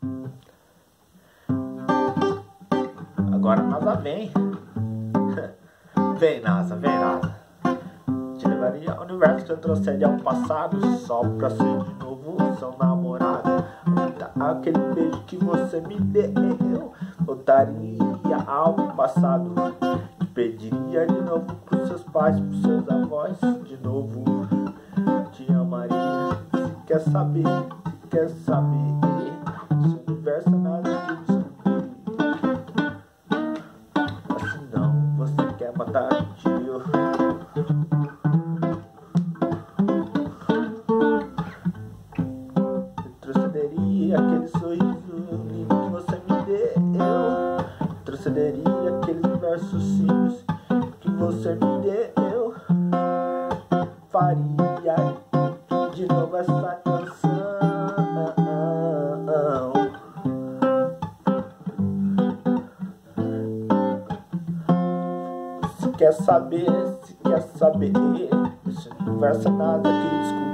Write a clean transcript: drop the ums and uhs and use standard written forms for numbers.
Agora NASA vem. Vem NASA, vem NASA. Te levaria ao universo que retrocede ao passado, só pra ser de novo seu namorado. Aquele beijo que você me deu, voltaria ao passado. Te pediria de novo pros seus pais, pros seus avós. De novo te amaria. Se quer saber, se quer saber, esse universo é nada que descobrir. Assim não, você quer matar o tio. Retrocederia aquele sorriso lindo que você me deu. Retrocederia aqueles versos simples que você me deu. Faria de novo essa canção. Se quer saber, esse universo é nada que descobrir.